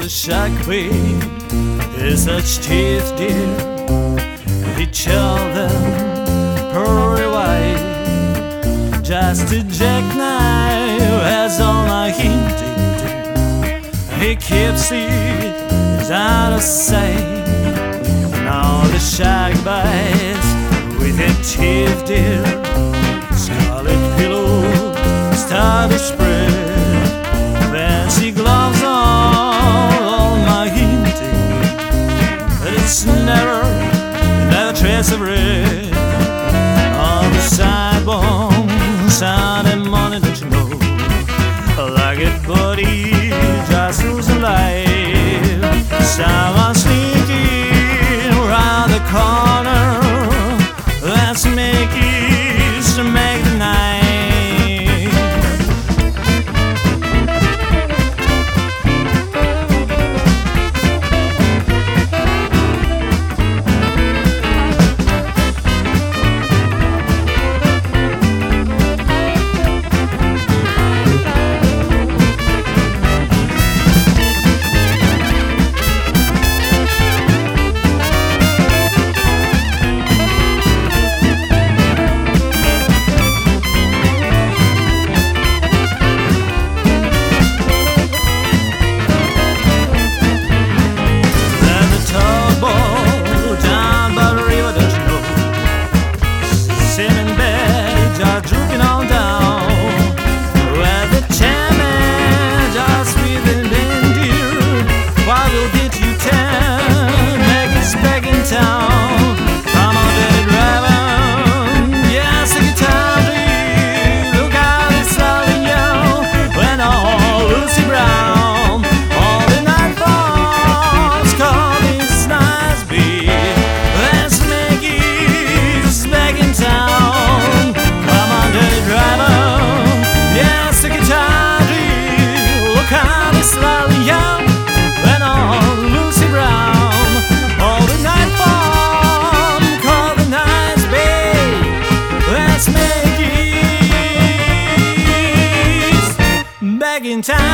shark queen is such teeth, dear. He told them pearly white, just a jackknife has all I hinted. He keeps it out of sight. Now the shark bites with her teeth, dear. Scarlet pillows start to spread. Fancy gloves all my hinting, but it's never trace of red on the sidewalk. Sunday morning, don't you know, like a body just lose alive. Someone sneaking around the corner. Let's make it to make the night. Slightly young and on Lucy Brown. All the night fun, call the nice babe. Let's make it back in time.